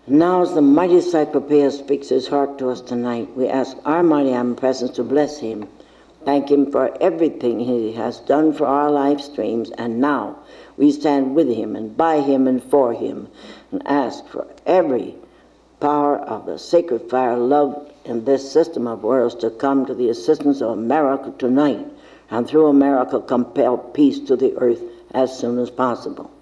Now as the mighty Cyclopeus speaks his heart to us tonight, we ask our mighty omnipresence to bless him, thank him for everything he has done for our life streams, and now we stand with him and by him and for him, and ask for every power of the sacred fire love in this system of worlds to come to the assistance of America tonight, and through America compel peace to the earth as soon as possible.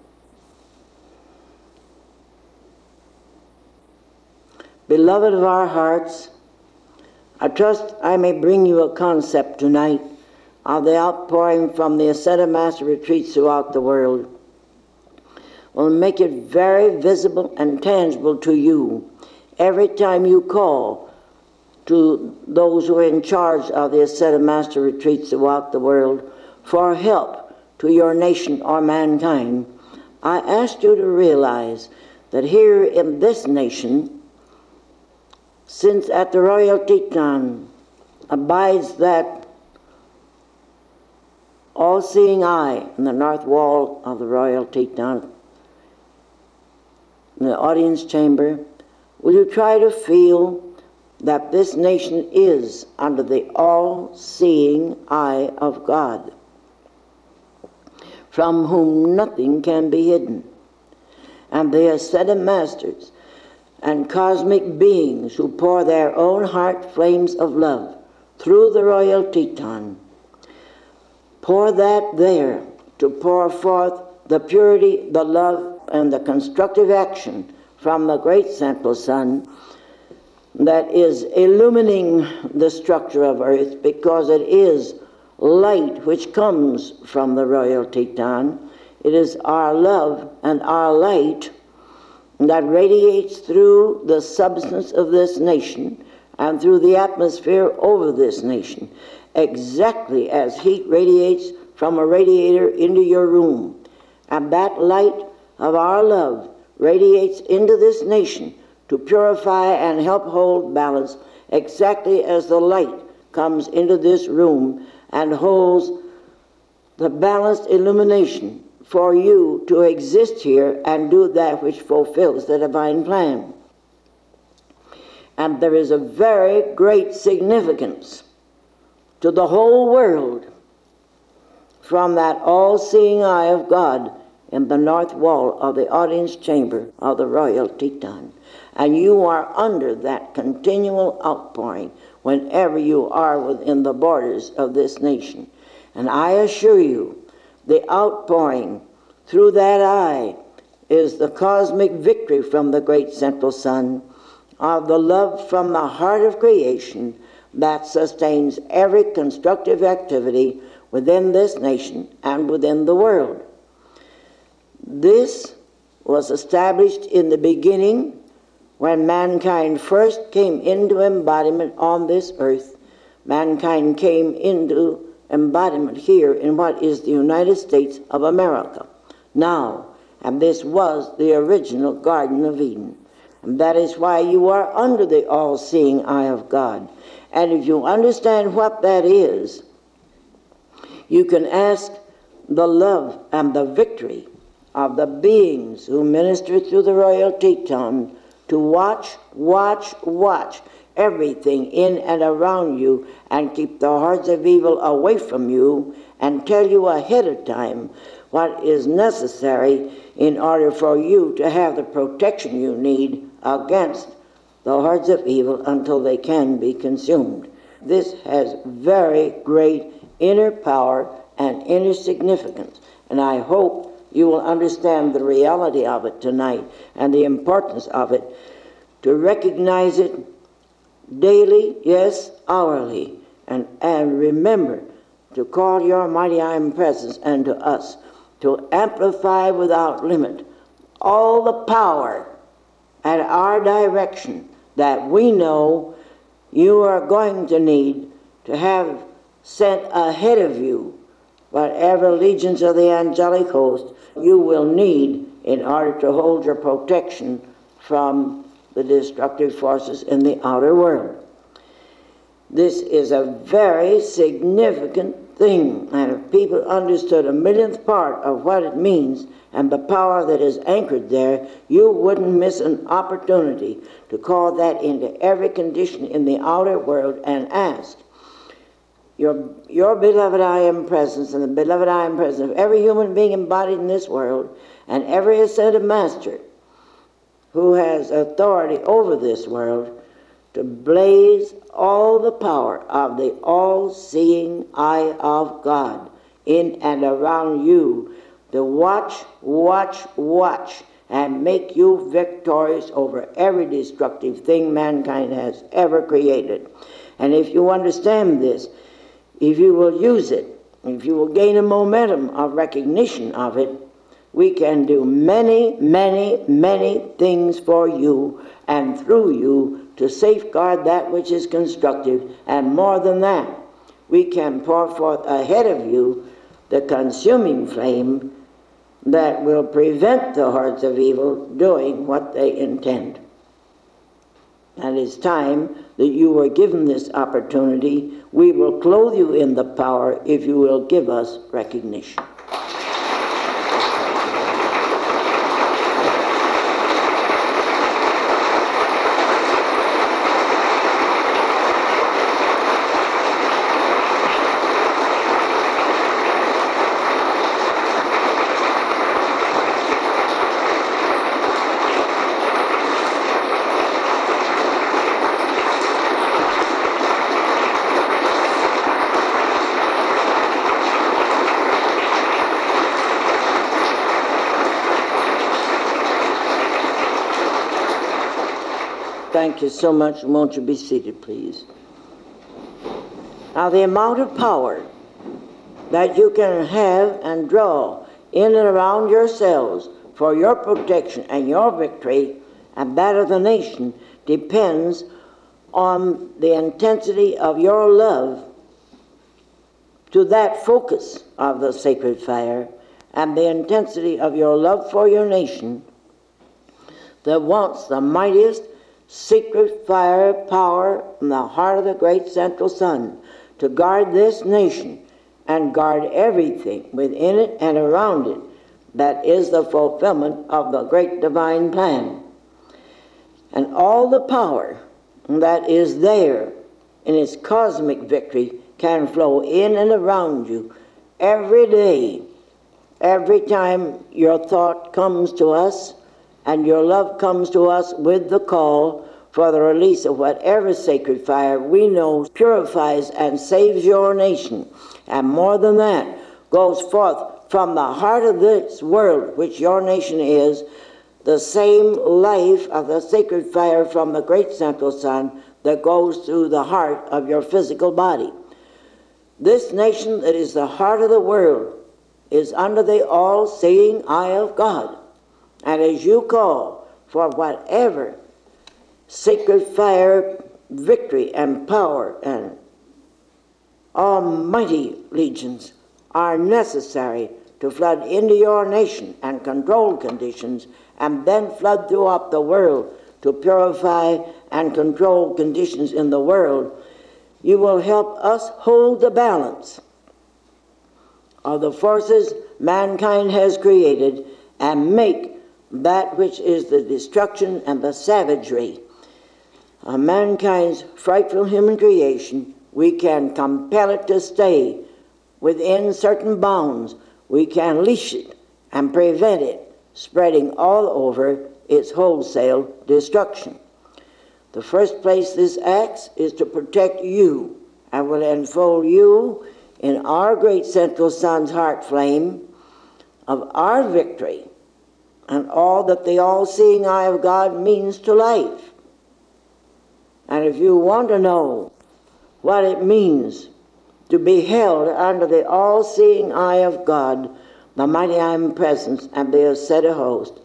Beloved of our hearts, I trust I may bring you a concept tonight of the outpouring from the Ascended Master retreats throughout the world. Will make it very visible and tangible to you every time you call to those who are in charge of the Ascended Master retreats throughout the world for help to your nation or mankind. I ask you to realize that here in this nation, since at the Royal Teton abides that all-seeing eye in the north wall of the Royal Teton, in the audience chamber, will you try to feel that this nation is under the all-seeing eye of God, from whom nothing can be hidden, and the Ascended Masters and cosmic beings who pour their own heart flames of love through the Royal Teton, pour that there to pour forth the purity, the love, and the constructive action from the great central sun that is illumining the structure of earth, because it is light which comes from the Royal Teton. It is our love and our light that radiates through the substance of this nation and through the atmosphere over this nation, exactly as heat radiates from a radiator into your room. And that light of our love radiates into this nation to purify and help hold balance, exactly as the light comes into this room and holds the balanced illumination for you to exist here and do that which fulfills the divine plan. And there is a very great significance to the whole world from that all-seeing eye of God in the north wall of the audience chamber of the Royal Teton. And you are under that continual outpouring whenever you are within the borders of this nation. And I assure you, the outpouring through that eye is the cosmic victory from the great central sun of the love from the heart of creation that sustains every constructive activity within this nation and within the world. This was established in the beginning when mankind first came into embodiment on this earth. Mankind came into embodiment here in what is the United States of America now, and this was the original Garden of Eden. And that is why you are under the all-seeing eye of God. And if you understand what that is, you can ask the love and the victory of the beings who minister through the Royal Teton to watch everything in and around you and keep the hordes of evil away from you and tell you ahead of time what is necessary in order for you to have the protection you need against the hordes of evil until they can be consumed. This has very great inner power and inner significance, and I hope you will understand the reality of it tonight and the importance of it, to recognize it daily, yes, hourly, and remember to call your mighty omnipresence and to us to amplify without limit all the power at our direction that we know you are going to need to have sent ahead of you whatever legions of the angelic host you will need in order to hold your protection from the destructive forces in the outer world. This is a very significant thing, and if people understood a millionth part of what it means and the power that is anchored there, you wouldn't miss an opportunity to call that into every condition in the outer world and ask, your beloved I am presence and the beloved I am presence of every human being embodied in this world and every ascended master who has authority over this world, to blaze all the power of the all-seeing eye of God in and around you, to watch, and make you victorious over every destructive thing mankind has ever created. And if you understand this, if you will use it, if you will gain a momentum of recognition of it, we can do many, many, many things for you and through you to safeguard that which is constructive, and more than that, we can pour forth ahead of you the consuming flame that will prevent the hordes of evil doing what they intend. And it's time that you were given this opportunity. We will clothe you in the power if you will give us recognition. Thank you so much. Won't you be seated, please? Now, the amount of power that you can have and draw in and around yourselves for your protection and your victory and that of the nation depends on the intensity of your love to that focus of the sacred fire and the intensity of your love for your nation that wants the mightiest secret fire power in the heart of the great central sun to guard this nation and guard everything within it and around it that is the fulfillment of the great divine plan. And all the power that is there in its cosmic victory can flow in and around you every day, every time your thought comes to us and your love comes to us with the call for the release of whatever sacred fire we know purifies and saves your nation. And more than that, goes forth from the heart of this world, which your nation is, the same life of the sacred fire from the great central sun that goes through the heart of your physical body. This nation that is the heart of the world is under the all-seeing eye of God. And as you call for whatever sacred fire, victory, and power, and almighty legions are necessary to flood into your nation and control conditions, and then flood throughout the world to purify and control conditions in the world, you will help us hold the balance of the forces mankind has created and make that which is the destruction and the savagery of mankind's frightful human creation. We can compel it to stay within certain bounds. We can leash it and prevent it spreading all over its wholesale destruction. The first place this acts is to protect you. I will enfold you in our great central sun's heart flame of our victory and all that the all-seeing eye of God means to life. And if you want to know what it means to be held under the all-seeing eye of God, the mighty omnipresence and the ascetic host,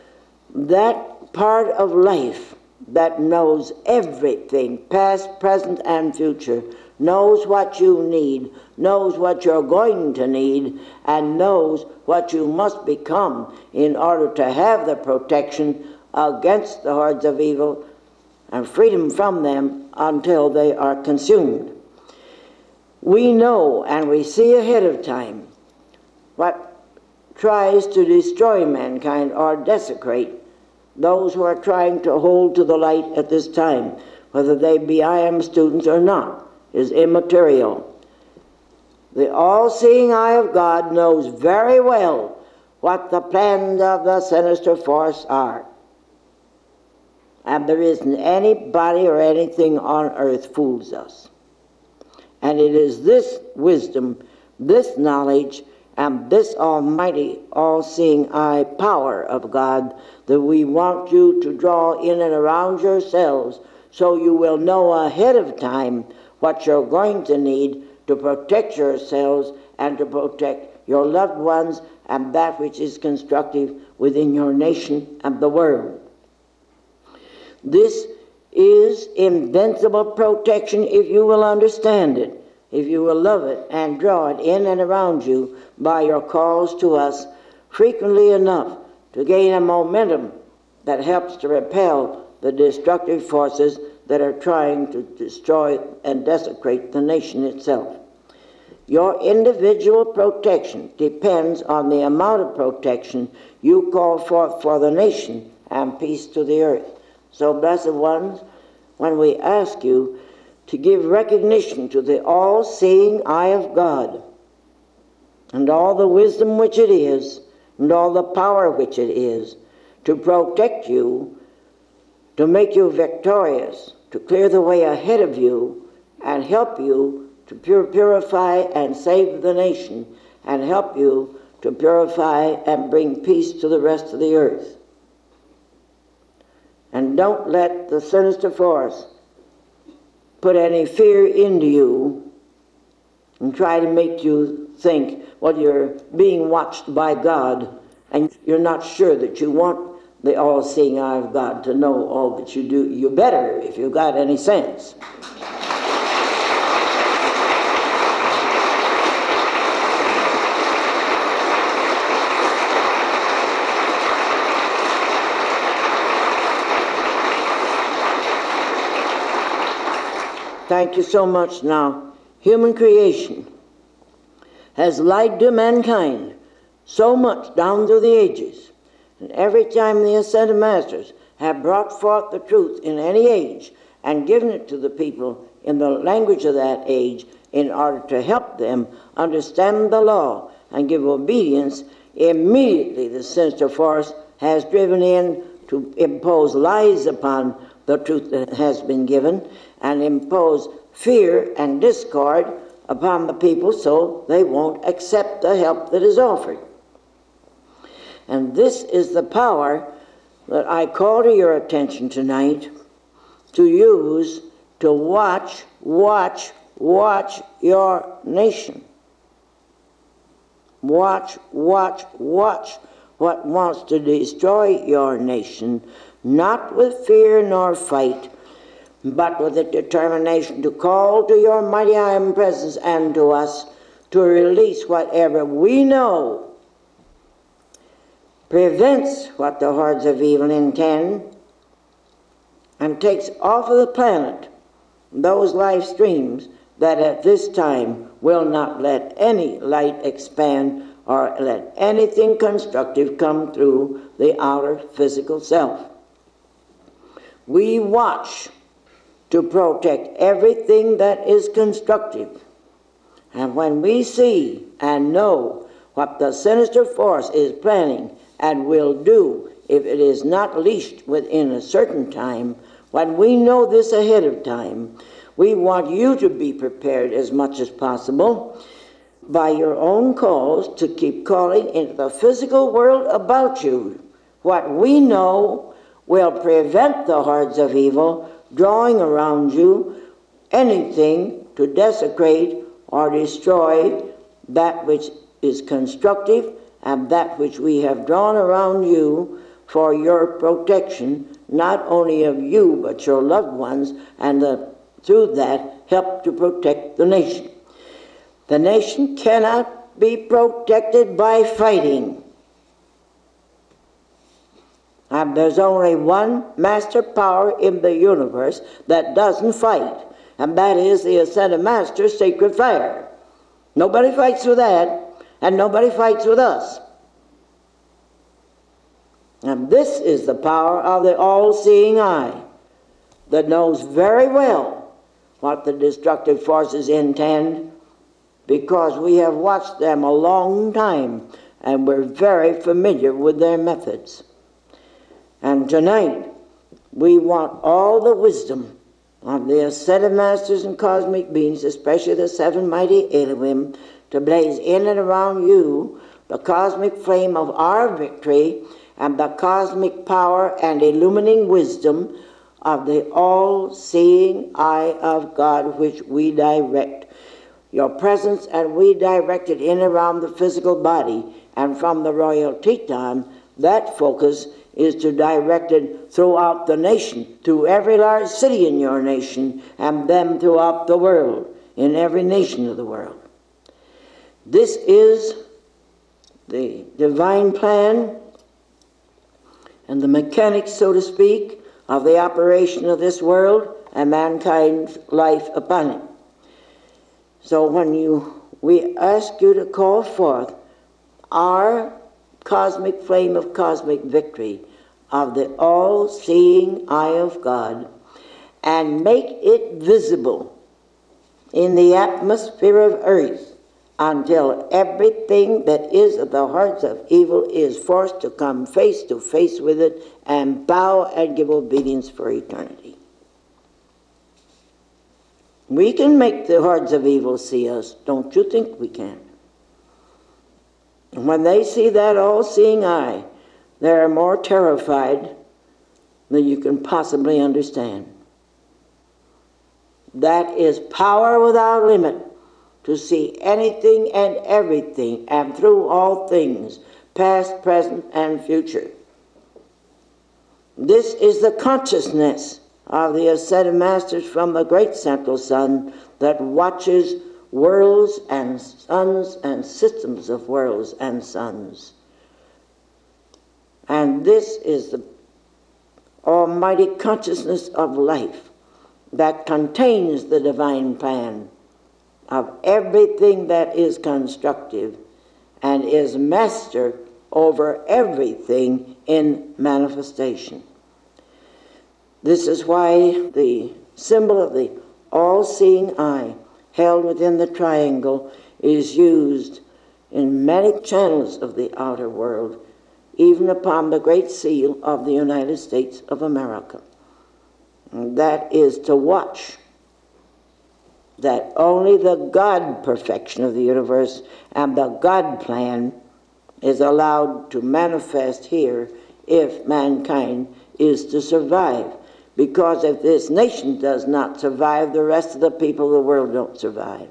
that part of life that knows everything, past, present, and future, knows what you need, knows what you're going to need, and knows what you must become in order to have the protection against the hordes of evil and freedom from them until they are consumed. We know and we see ahead of time what tries to destroy mankind or desecrate those who are trying to hold to the light at this time, whether they be IM students or not, is immaterial. The all-seeing eye of God knows very well what the plans of the sinister force are. And there isn't anybody or anything on earth fools us. And it is this wisdom, this knowledge, and this almighty, all-seeing eye power of God that we want you to draw in and around yourselves, so you will know ahead of time what you're going to need to protect yourselves and to protect your loved ones and that which is constructive within your nation and the world. This is invincible protection if you will understand it, if you will love it and draw it in and around you by your calls to us frequently enough to gain a momentum that helps to repel the destructive forces that are trying to destroy and desecrate the nation itself. Your individual protection depends on the amount of protection you call forth for the nation and peace to the earth. So, blessed ones, when we ask you to give recognition to the all-seeing eye of God and all the wisdom which it is and all the power which it is to protect you, to make you victorious, to clear the way ahead of you and help you to purify and save the nation and help you to purify and bring peace to the rest of the earth. And don't let the sinister force put any fear into you and try to make you think, well, you're being watched by God and you're not sure that you want the all-seeing eye of God to know all that you do. You better, if you've got any sense. Thank you so much. Now, human creation has lied to mankind so much down through the ages. And every time the ascended masters have brought forth the truth in any age and given it to the people in the language of that age in order to help them understand the law and give obedience, immediately the sinister force has driven in to impose lies upon the truth that has been given and impose fear and discord upon the people so they won't accept the help that is offered. And this is the power that I call to your attention tonight to use to watch your nation. Watch what wants to destroy your nation, not with fear nor fight, but with a determination to call to your mighty presence and to us to release whatever we know prevents what the hordes of evil intend and takes off of the planet those life streams that at this time will not let any light expand or let anything constructive come through the outer physical self. We watch to protect everything that is constructive. And when we see and know what the sinister force is planning and will do if it is not leashed within a certain time, when we know this ahead of time, we want you to be prepared as much as possible by your own calls to keep calling into the physical world about you what we know will prevent the hordes of evil drawing around you anything to desecrate or destroy that which is constructive and that which we have drawn around you for your protection, not only of you but your loved ones, and through that help to protect the nation. The nation cannot be protected by fighting. And there's only one master power in the universe that doesn't fight, and that is the Ascended Master's sacred fire. Nobody fights with that, and nobody fights with us. And this is the power of the all-seeing eye that knows very well what the destructive forces intend, because we have watched them a long time and we're very familiar with their methods. And tonight, we want all the wisdom of the Ascended Masters and cosmic beings, especially the seven mighty Elohim, to blaze in and around you the cosmic flame of our victory and the cosmic power and illumining wisdom of the all-seeing eye of God, which we direct. Your presence, and we direct it in and around the physical body, and from the Royal Teton, that focus is to direct it throughout the nation, to every large city in your nation, and them throughout the world, in every nation of the world. This is the divine plan and the mechanics, so to speak, of the operation of this world and mankind's life upon it. So when we ask you to call forth our cosmic flame of cosmic victory of the all-seeing eye of God, and make it visible in the atmosphere of earth until everything that is of the hearts of evil is forced to come face to face with it and bow and give obedience for eternity. We can make the hordes of evil see us. Don't you think we can? And when they see that all-seeing eye, they are more terrified than you can possibly understand. That is power without limit, to see anything and everything and through all things, past, present, and future. This is the consciousness of the Ascended Masters from the great central sun that watches worlds and suns and systems of worlds and suns. And this is the almighty consciousness of life that contains the divine plan of everything that is constructive and is master over everything in manifestation. This is why the symbol of the all-seeing eye held within the triangle is used in many channels of the outer world, even upon the Great Seal of the United States of America. And that is to watch that only the God perfection of the universe and the God plan is allowed to manifest here if mankind is to survive. Because if this nation does not survive, the rest of the people of the world don't survive.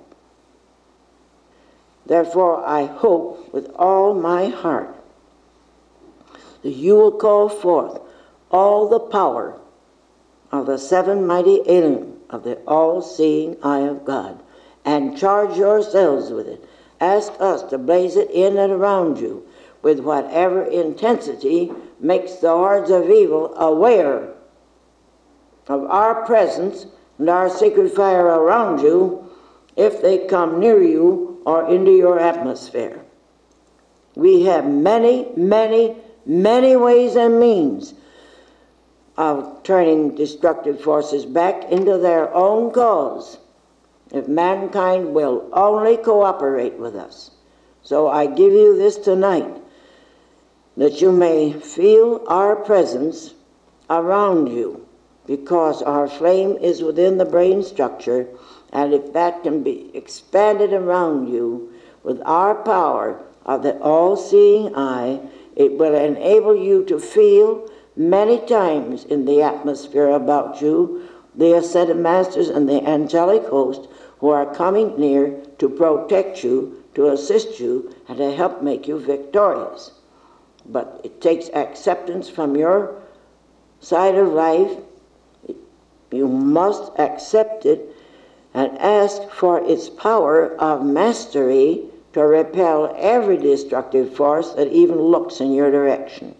Therefore, I hope with all my heart that you will call forth all the power of the seven mighty Elohim of the all-seeing eye of God, and charge yourselves with it. Ask us to blaze it in and around you with whatever intensity makes the hordes of evil aware of our presence and our sacred fire around you if they come near you or into your atmosphere. We have many, many, many ways and means of turning destructive forces back into their own cause if mankind will only cooperate with us. So I give you this tonight, that you may feel our presence around you, because our flame is within the brain structure, and if that can be expanded around you with our power of the all-seeing eye, it will enable you to feel many times in the atmosphere about you the Ascended Masters and the angelic host who are coming near to protect you, to assist you, and to help make you victorious. But it takes acceptance from your side of life. You must accept it and ask for its power of mastery to repel every destructive force that even looks in your direction.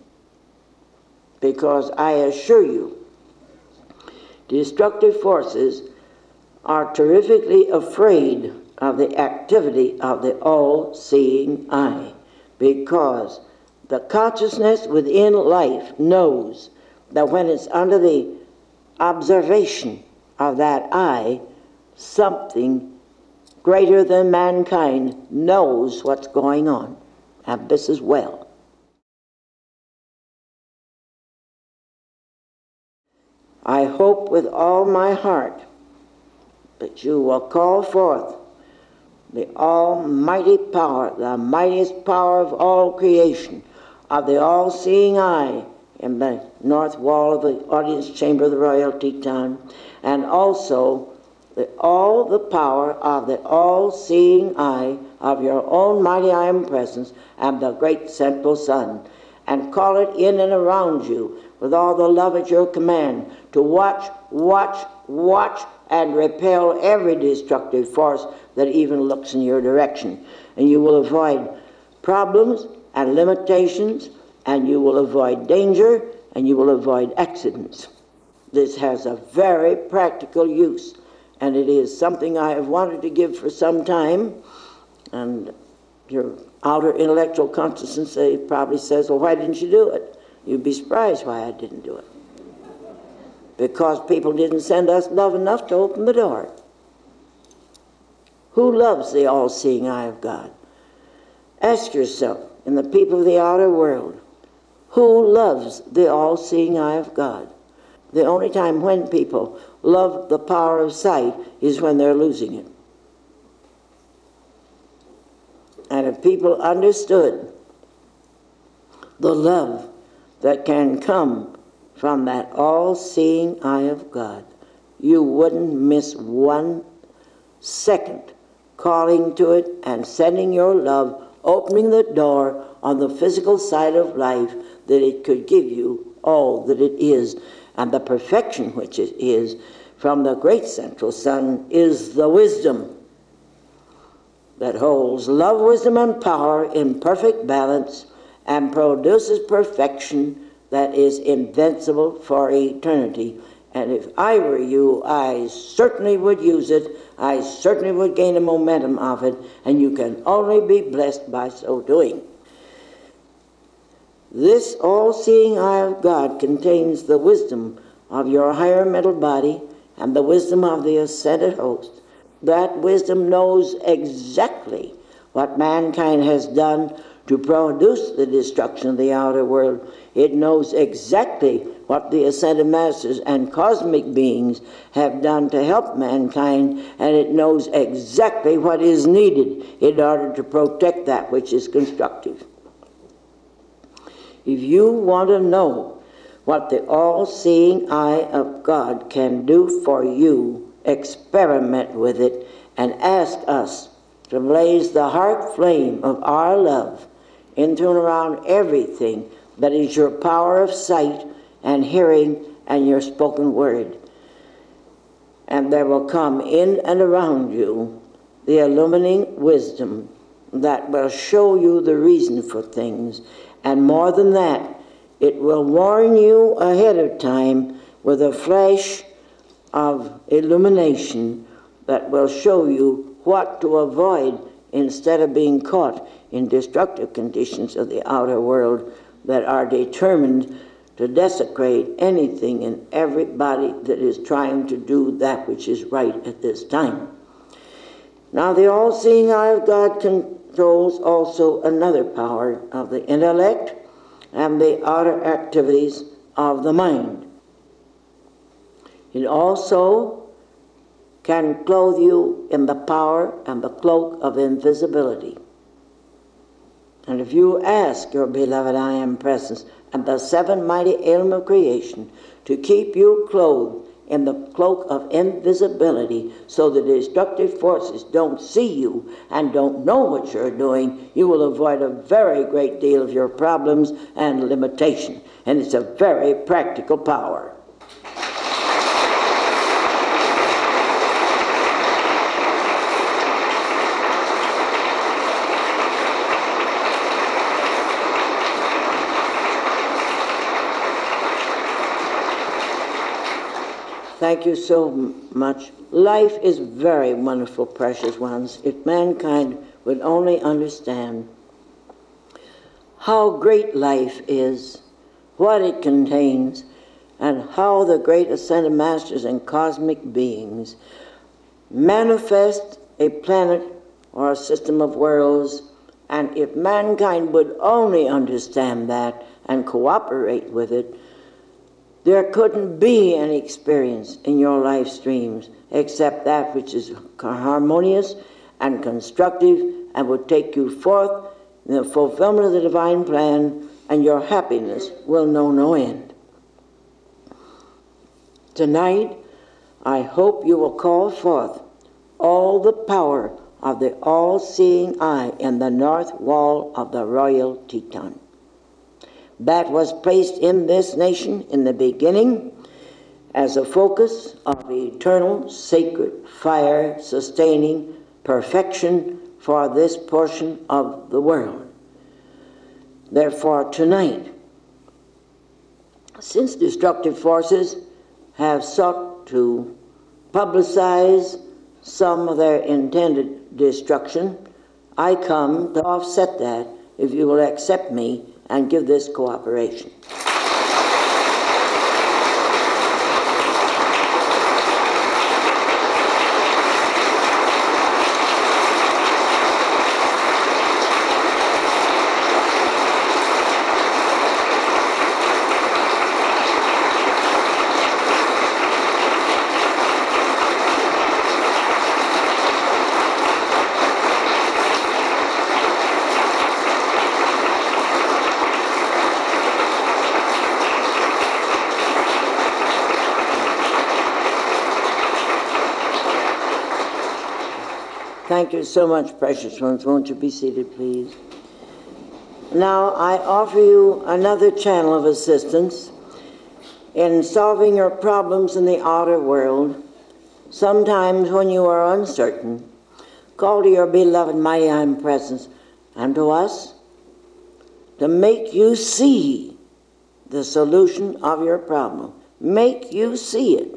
Because I assure you, destructive forces are terrifically afraid of the activity of the all-seeing eye, because the consciousness within life knows that when it's under the observation of that eye, something greater than mankind knows what's going on. And this is well. I hope with all my heart that you will call forth the almighty power, the mightiest power of all creation, of the all-seeing eye in the north wall of the audience chamber of the Royal Teton, and also all the power of the all-seeing eye of your own mighty I am presence and the great central sun, and call it in and around you with all the love at your command to watch, watch, watch, and repel every destructive force that even looks in your direction. And you will avoid problems and limitations, and you will avoid danger, and you will avoid accidents. This has a very practical use, and it is something I have wanted to give for some time. And your outer intellectual consciousness probably says, well, why didn't you do it? You'd be surprised why I didn't do it. Because people didn't send us love enough to open the door. Who loves the all-seeing eye of God? Ask yourself, in the people of the outer world, who loves the all-seeing eye of God? The only time when people love the power of sight is when they're losing it. And if people understood the love that can come from that all-seeing eye of God, you wouldn't miss 1 second calling to it and sending your love, opening the door on the physical side of life, that it could give you all that it is, and the perfection which it is from the great central sun is the wisdom that holds love, wisdom, and power in perfect balance and produces perfection that is invincible for eternity. And if I were you, I certainly would use it. I certainly would gain a momentum of it, and you can only be blessed by so doing. This all-seeing eye of God contains the wisdom of your higher mental body and the wisdom of the ascended host. That wisdom knows exactly what mankind has done to produce the destruction of the outer world. It knows exactly what the ascended masters and cosmic beings have done to help mankind, and it knows exactly what is needed in order to protect that which is constructive. If you want to know what the all-seeing eye of God can do for you, experiment with it and ask us to blaze the heart flame of our love into and around everything that is your power of sight and hearing and your spoken word. And there will come in and around you the illumining wisdom that will show you the reason for things. And more than that, it will warn you ahead of time with a flash of illumination that will show you what to avoid instead of being caught in destructive conditions of the outer world that are determined to desecrate anything and everybody that is trying to do that which is right at this time. Now, the all-seeing eye of God controls also another power of the intellect and the outer activities of the mind. It also can clothe you in the power and the cloak of invisibility. And if you ask your beloved I Am Presence and the 7 mighty Elohim of creation to keep you clothed in the cloak of invisibility so the destructive forces don't see you and don't know what you're doing, you will avoid a very great deal of your problems and limitation. And it's a very practical power. Thank you so much. Life is very wonderful, precious ones, if mankind would only understand how great life is, what it contains, and how the great ascended masters and cosmic beings manifest a planet or a system of worlds. And if mankind would only understand that and cooperate with it, there couldn't be any experience in your life streams except that which is harmonious and constructive and would take you forth in the fulfillment of the divine plan, and your happiness will know no end. Tonight, I hope you will call forth all the power of the all-seeing eye in the north wall of the Royal Teton that was placed in this nation in the beginning as a focus of eternal sacred fire sustaining perfection for this portion of the world. Therefore, tonight, since destructive forces have sought to publicize some of their intended destruction, I come to offset that if you will accept me and give this cooperation. Thank you so much, precious ones. Won't you be seated, please? Now, I offer you another channel of assistance in solving your problems in the outer world. Sometimes when you are uncertain, call to your beloved mighty omnipresence and to us to make you see the solution of your problem. Make you see it.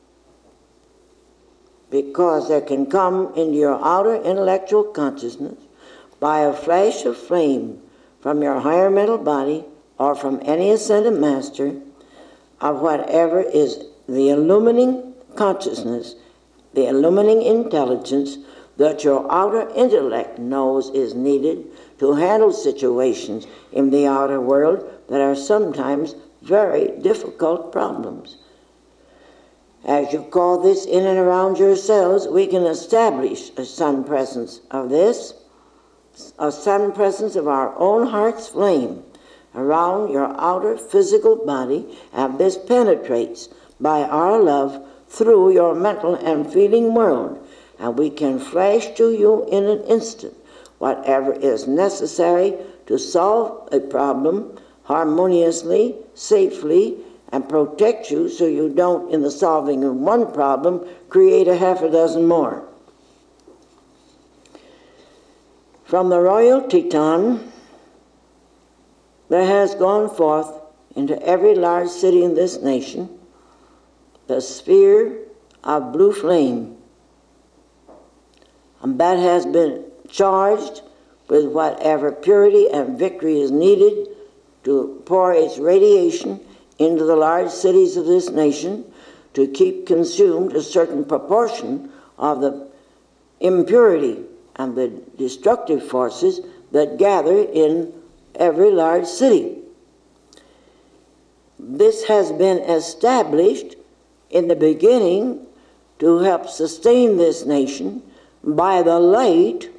Because there can come into your outer intellectual consciousness by a flash of flame from your higher mental body or from any ascended master of whatever is the illumining consciousness, the illumining intelligence that your outer intellect knows is needed to handle situations in the outer world that are sometimes very difficult problems. As you call this in and around yourselves, we can establish a sun presence of this, a sun presence of our own heart's flame around your outer physical body, and this penetrates by our love through your mental and feeling world, and we can flash to you in an instant whatever is necessary to solve a problem harmoniously, safely, and protect you so you don't, in the solving of one problem, create a half a dozen more. From the Royal Teton, there has gone forth into every large city in this nation the sphere of blue flame, and that has been charged with whatever purity and victory is needed to pour its radiation into the large cities of this nation to keep consumed a certain proportion of the impurity and the destructive forces that gather in every large city. This has been established in the beginning to help sustain this nation by the light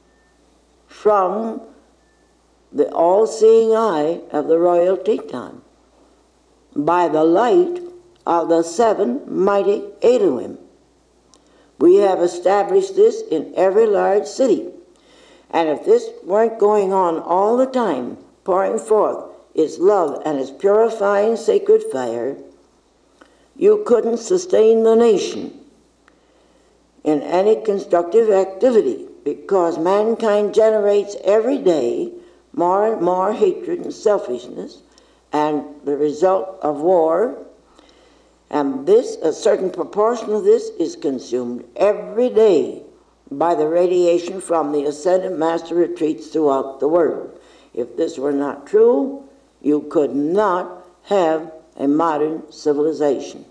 from the all-seeing eye of the Royal Teton, by the light of the seven mighty Elohim. We have established this in every large city. And if this weren't going on all the time, pouring forth its love and its purifying sacred fire, you couldn't sustain the nation in any constructive activity, because mankind generates every day more and more hatred and selfishness, and the result of war And this, a certain proportion of this is consumed every day by the radiation from the Ascended Master retreats throughout the world. If this were not true, you could not have a modern civilization.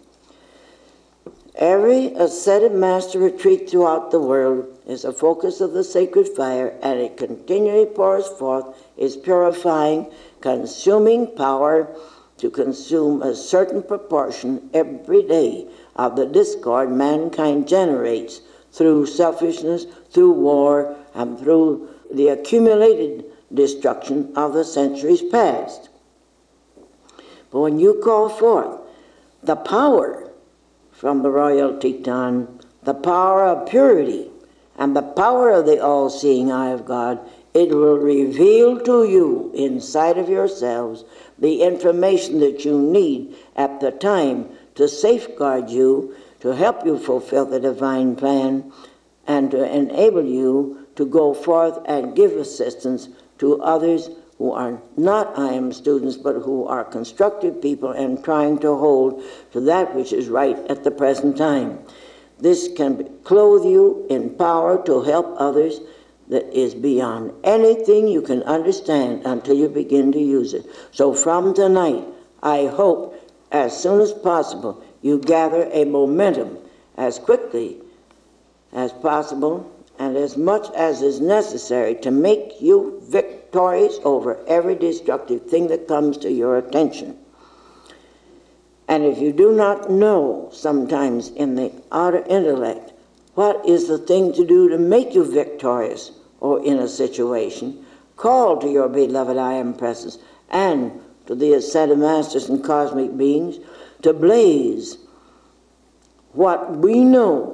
Every Ascended Master retreat throughout the world is a focus of the sacred fire, and it continually pours forth its purifying, consuming power to consume a certain proportion every day of the discord mankind generates through selfishness, through war, and through the accumulated destruction of the centuries past. But when you call forth the power from the Royal Teton, the power of purity, and the power of the all-seeing eye of God, it will reveal to you inside of yourselves the information that you need at the time to safeguard you, to help you fulfill the divine plan, and to enable you to go forth and give assistance to others who are not I am students, but who are constructive people and trying to hold to that which is right at the present time. This can clothe you in power to help others that is beyond anything you can understand until you begin to use it. So from tonight, I hope as soon as possible you gather a momentum as quickly as possible and as much as is necessary to make you victorious over every destructive thing that comes to your attention. And if you do not know sometimes in the outer intellect what is the thing to do to make you victorious or in a situation, call to your beloved I Am Presence and to the Ascended Masters and cosmic beings to blaze what we know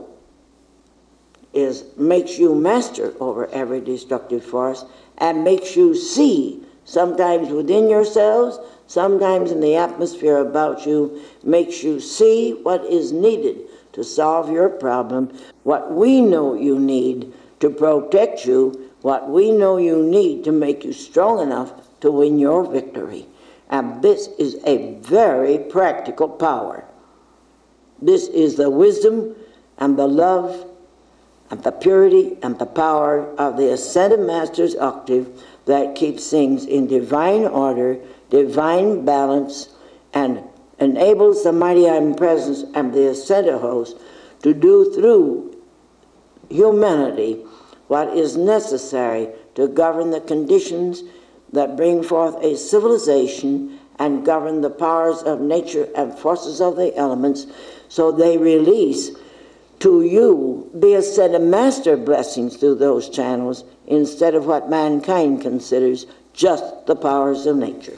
makes you master over every destructive force and makes you see, sometimes within yourselves, sometimes in the atmosphere about you, makes you see what is needed to solve your problem, what we know you need to protect you, what we know you need to make you strong enough to win your victory. And this is a very practical power. This is the wisdom and the love and the purity and the power of the Ascended Master's octave that keeps things in divine order, divine balance, and enables the mighty I Am Presence and the Ascended Host to do through humanity what is necessary to govern the conditions that bring forth a civilization and govern the powers of nature and forces of the elements, so they release to you the Ascended Master blessings through those channels instead of what mankind considers just the powers of nature.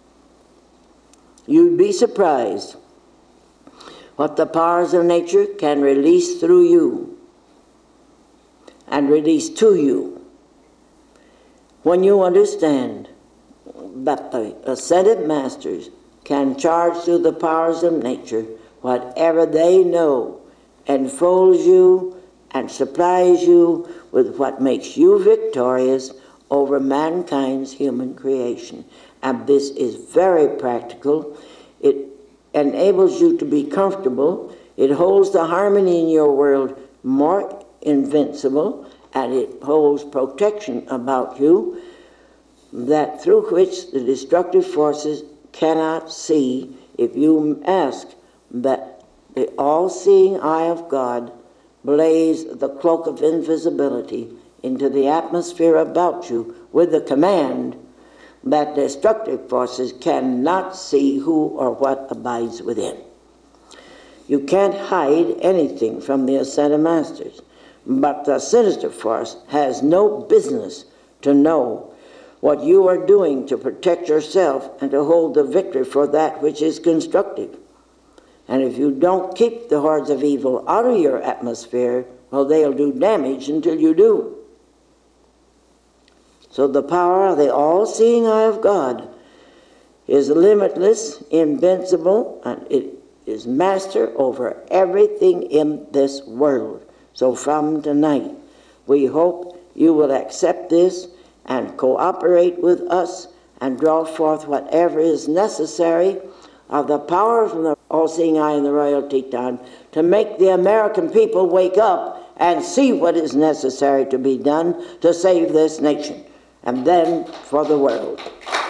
You'd be surprised what the powers of nature can release through you and release to you when you understand that the Ascended Masters can charge through the powers of nature whatever they know, enfolds you and supplies you with what makes you victorious over mankind's human creation. And this is very practical. It enables you to be comfortable. It holds the harmony in your world more invincible, and it holds protection about you that through which the destructive forces cannot see if you ask that the all-seeing eye of God blaze the cloak of invisibility into the atmosphere about you with the command that destructive forces cannot see who or what abides within. You can't hide anything from the Ascended Masters, but the sinister force has no business to know what you are doing to protect yourself and to hold the victory for that which is constructive. And if you don't keep the hordes of evil out of your atmosphere, well, they'll do damage until you do. So the power of the all-seeing eye of God is limitless, invincible, and it is master over everything in this world. So from tonight, we hope you will accept this and cooperate with us and draw forth whatever is necessary of the power from the all-seeing eye in the Royal Teton, to make the American people wake up and see what is necessary to be done to save this nation, and then for the world.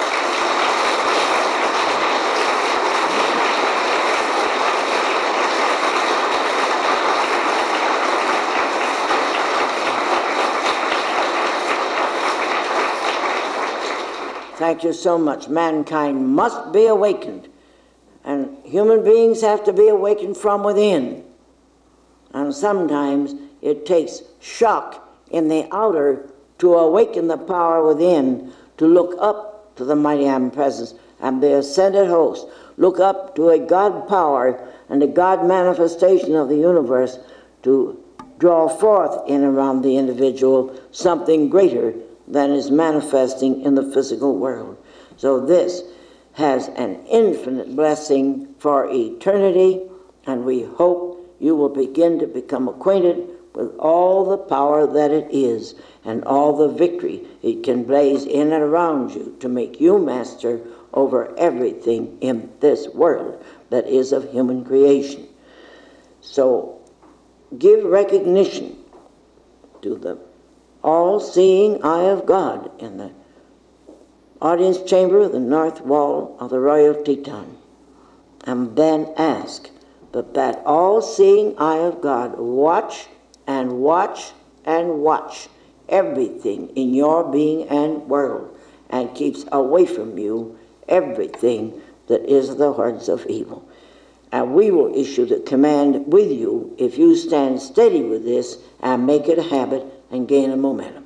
Thank you so much. Mankind must be awakened, and human beings have to be awakened from within. And sometimes it takes shock in the outer to awaken the power within, to look up to the mighty omnipresence and the ascended host, look up to a God power and a God manifestation of the universe to draw forth in and around the individual something greater than is manifesting in the physical world. So this has an infinite blessing for eternity, and we hope you will begin to become acquainted with all the power that it is and all the victory it can blaze in and around you to make you master over everything in this world that is of human creation. So give recognition to the all-seeing eye of God in the audience chamber of the north wall of the Royal Teton, and then ask that that all-seeing eye of God watch and watch and watch everything in your being and world, and keeps away from you everything that is the hordes of evil. And we will issue the command with you if you stand steady with this and make it a habit and gain a momentum.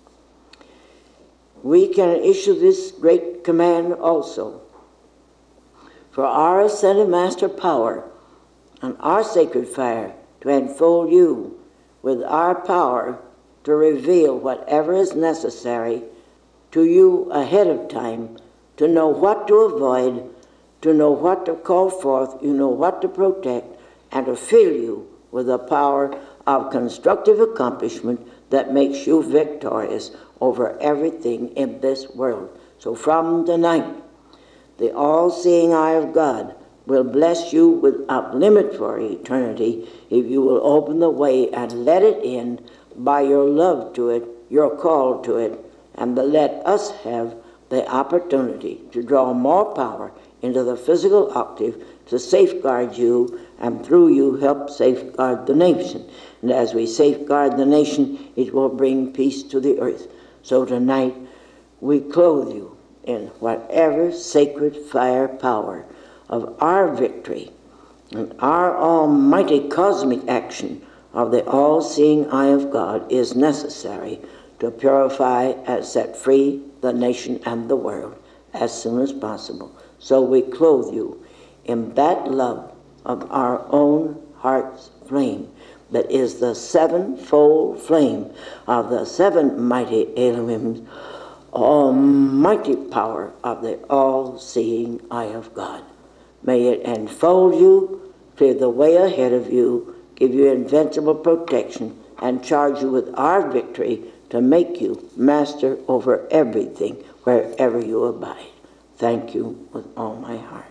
We can issue this great command also for our ascended master power and our sacred fire to enfold you with our power to reveal whatever is necessary to you ahead of time, to know what to avoid, to know what to call forth, you know what to protect, and to fill you with the power of constructive accomplishment that makes you victorious over everything in this world. So from tonight, the all-seeing eye of God will bless you without limit for eternity if you will open the way and let it in by your love to it, your call to it, and to let us have the opportunity to draw more power into the physical octave to safeguard you, and through you help safeguard the nation. And as we safeguard the nation, it will bring peace to the earth. So tonight, we clothe you in whatever sacred fire power of our victory and our almighty cosmic action of the all-seeing eye of God is necessary to purify and set free the nation and the world as soon as possible. So we clothe you in that love of our own heart's flame that is the sevenfold flame of the seven mighty Elohim's almighty power of the all-seeing eye of God. May it enfold you, clear the way ahead of you, give you invincible protection, and charge you with our victory to make you master over everything wherever you abide. Thank you with all my heart.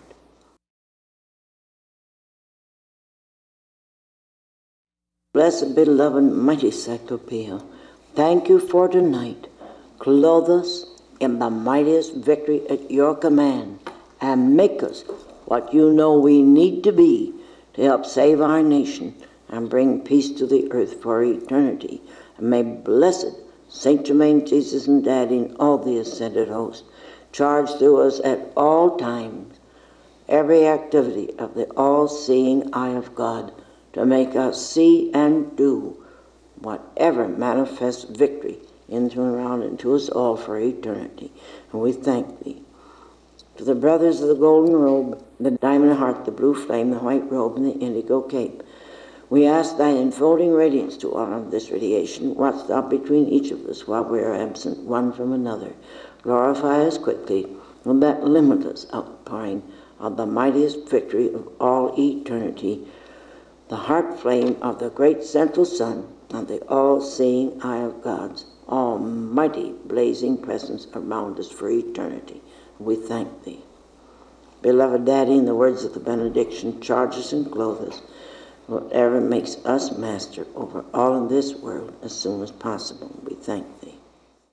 Blessed, beloved, mighty Cyclopeia, thank you for tonight. Clothe us in the mightiest victory at your command, and make us what you know we need to be to help save our nation and bring peace to the earth for eternity. And may blessed Saint Germain, Jesus, and Daddy, and all the ascended host charge through us at all times every activity of the all-seeing eye of God to make us see and do whatever manifests victory into and around and to us all for eternity. And we thank thee. To the brothers of the golden robe, the diamond heart, the blue flame, the white robe, and the indigo cape, we ask thy enfolding radiance to honor this radiation. Watch thou between each of us while we are absent one from another. Glorify us quickly with that limitless outpouring of the mightiest victory of all eternity, the heart flame of the great central sun and the all-seeing eye of God's almighty blazing presence around us for eternity. We thank thee. Beloved Daddy, in the words of the benediction, charge us and clothe us, whatever makes us master over all in this world as soon as possible. We thank thee.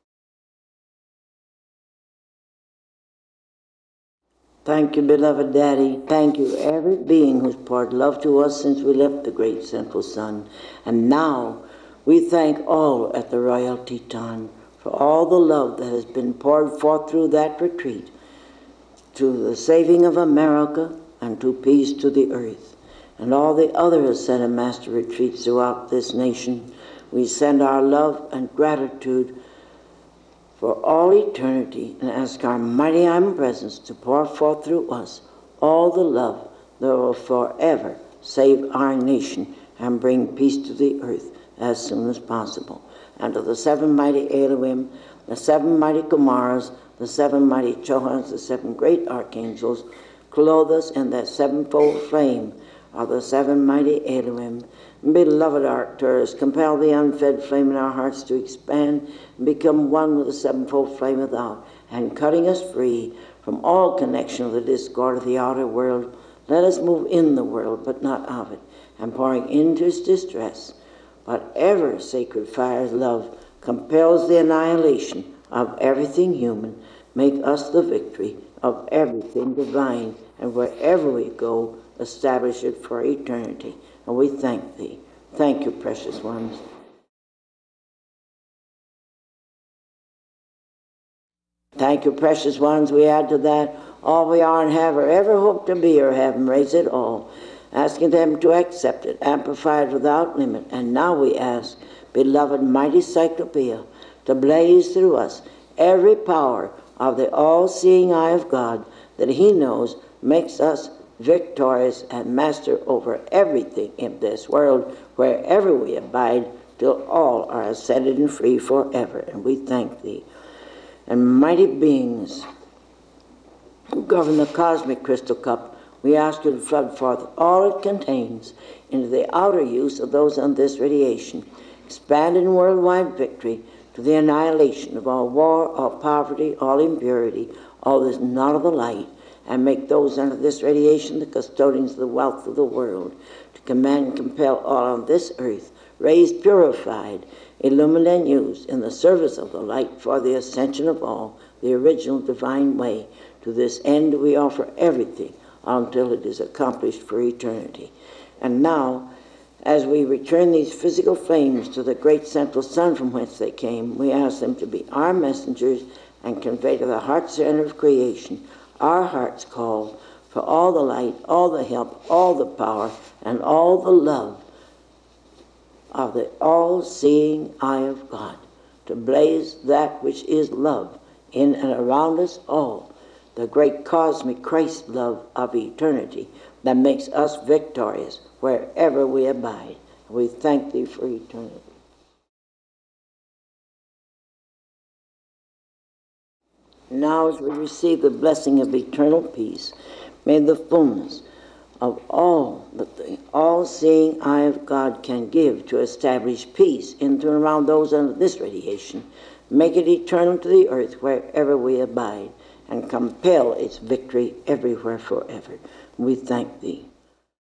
Thank you, beloved Daddy. Thank you, every being who's poured love to us since we left the great central sun. And now we thank all at the Royal Teton for all the love that has been poured forth through that retreat to the saving of America and to peace to the earth. And all the other Ascended Master retreats throughout this nation, we send our love and gratitude for all eternity and ask our mighty omnipresence to pour forth through us all the love that will forever save our nation and bring peace to the earth as soon as possible. And to the seven mighty Elohim, the seven mighty Kumaras, the seven mighty Chohans, the seven great archangels, clothe us in that sevenfold flame of the seven mighty Elohim. Beloved Arcturus, compel the unfed flame in our hearts to expand and become one with the sevenfold flame without, and cutting us free from all connection of the discord of the outer world, let us move in the world, but not of it, and pouring into its distress. Whatever sacred fire's love compels the annihilation of everything human, make us the victory of everything divine, and wherever we go, establish it for eternity. And we thank thee. Thank you, precious ones. Thank you, precious ones. We add to that all we are and have or ever hope to be or have, and raise it all, asking them to accept it, amplify it without limit. And now we ask, beloved mighty Cyclopeia, to blaze through us every power of the all-seeing eye of God that he knows makes us victorious and master over everything in this world, wherever we abide, till all are ascended and free forever. And we thank thee. And mighty beings who govern the cosmic crystal cup, we ask you to flood forth all it contains into the outer use of those on this radiation, expand in worldwide victory to the annihilation of all war, all poverty, all impurity, all that is not of the light, and make those under this radiation the custodians of the wealth of the world, to command and compel all on this earth, raised, purified, illumined, and used in the service of the light for the ascension of all, the original divine way. To this end we offer everything until it is accomplished for eternity. And now, as we return these physical flames to the great central sun from whence they came, we ask them to be our messengers and convey to the heart center of creation our heart's call for all the light, all the help, all the power, and all the love of the all-seeing eye of God, to blaze that which is love in and around us all, the great cosmic Christ love of eternity that makes us victorious wherever we abide. We thank thee for eternity. Now as we receive the blessing of eternal peace, may the fullness of all that the all-seeing eye of God can give to establish peace into and around those under this radiation, make it eternal to the earth wherever we abide, and compel its victory everywhere forever. We thank thee.